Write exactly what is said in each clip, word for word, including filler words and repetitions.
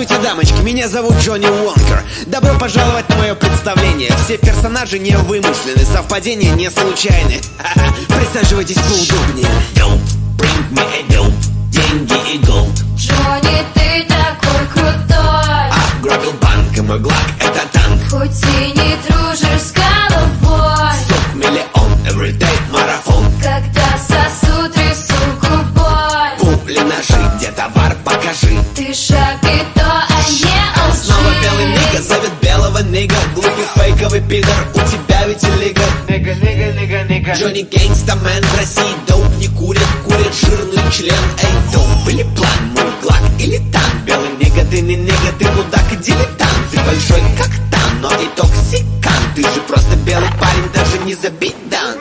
Здравствуйте, дамочки, меня зовут Джонни Уонкер. Добро пожаловать на мое представление. Все персонажи не вымышлены, совпадения не случайны. Присаживайтесь поудобнее. Dope, bring me a dope, деньги и голд. Джонни, ты такой крутой. Ограбил банк, и мой глак это танк. Хоть и не дружишь с головой. Стоп миллион, everyday марафон. Когда сосу трясу губой. Пули, ножи, где товар, покажи. Ты шапито, а не лжи. Снова белый нига зовет белого нига. Глупый фейковый пидор, у тебя ведь и лига. Нига, нига, нига, нига. Джонни Гейнгстамен в России доуп не курит, курит жирный член. Эй, доуп или план, мой глак или танк. Белый нига, ты не нига, ты мудак и дилетант. Ты большой как там, но и токсикант. Ты же просто белый парень, даже не забить дан.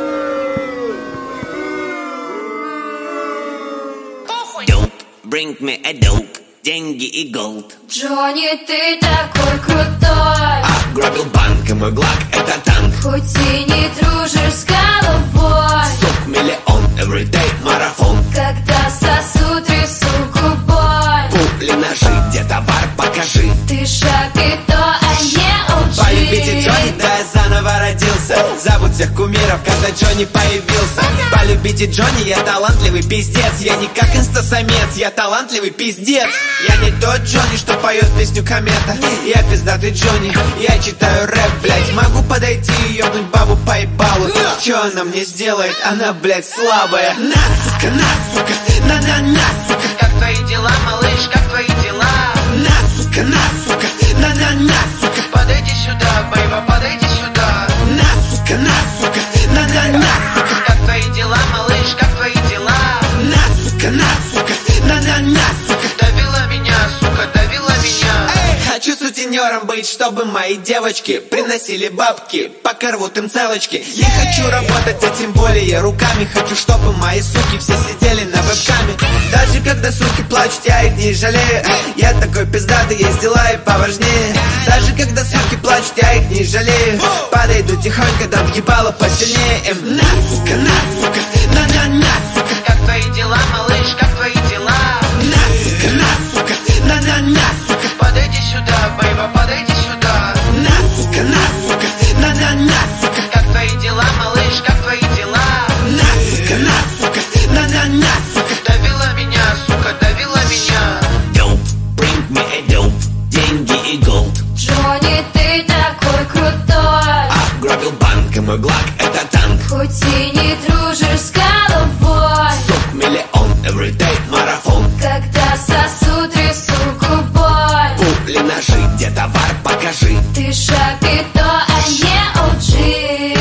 Dope, bring me a dope, деньги и голд. Джонни, ты такой крутой. Ограбил банк, и мой глак это танк. Хоть и не дружишь с головой. Стоп миллион, everyday марафон. Когда сосу трясу губой. Пули, ножи, где товар, покажи. Ты шапито, а не лжи. Полюбите Джонни, да я заново родился. Забудь всех кумиров, когда Джонни появился. Полюбите Джонни, я талантливый пиздец. Я не как инстасамец, я талантливый пиздец. Я не тот Джонни, что поет песню Комета. Я пиздатый Джонни, я читаю рэп, блять. Могу подойти и ёбнуть бабу по ебалу. Чё она мне сделает? Она, блять, слабая. На, сука, на, сука, на-на-на, сука. Как твои дела, малыш, как твои дела? На, сука, на, сука, на-на-на, сука. Подойди сюда, бейба, подойди сюда. На, сука, на, сука, на-на-на, сука. Как твои дела, малыш, как твои дела? На, сука, на, сука, на-на-на, сука. Давила меня, сука, давила меня. Хочу сутенером быть, чтобы мои девочки приносили бабки, пока рвут им целочки. Я хочу работать, а тем более руками. Хочу, чтобы мои суки все сидели на вебкаме. Даже когда суки плачут, я их не жалею. Я такой пиздатый, есть дела и поважнее. Даже когда суки плачут, я их не жалею. Подойду тихонько, дам ебало посильнее им. На, сука, на, сука, на-на-на, сука. Как твои дела, малыш, как твои дела? На, сука, на, сука, на-на-на, сука. Подойди сюда, бейба, подойди сюда. На, сука, на, сука, на-на-на, сука. Как твои дела, малыш, как твои дела? На, сука, на, сука, на-на-на, сука. Давила меня, сука, давила меня. Dope, bring me a dope, деньги и голд. Джонни, ты такой крутой. Ограбил банк, и мой глак это танк. Хоть и не дружишь с головой. Стоп миллион, everyday марафон. Когда сосу трясу губой. Пули, ножи, где товар, покажи. Ты шапито, а не лжи.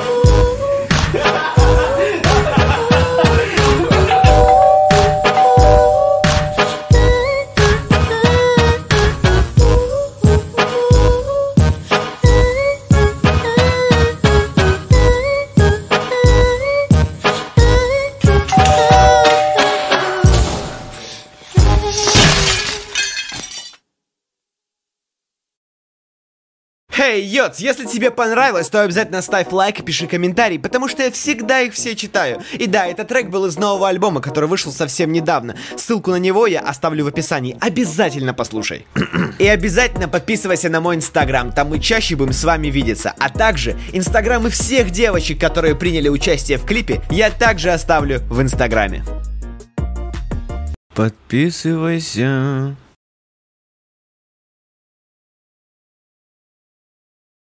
Эй, йоц, если тебе понравилось, то обязательно ставь лайк и пиши комментарий, потому что я всегда их все читаю. И да, этот трек был из нового альбома, который вышел совсем недавно. Ссылку на него я оставлю в описании. Обязательно послушай. И обязательно подписывайся на мой инстаграм, там мы чаще будем с вами видеться. А также инстаграмы всех девочек, которые приняли участие в клипе, я также оставлю в инстаграме. Подписывайся.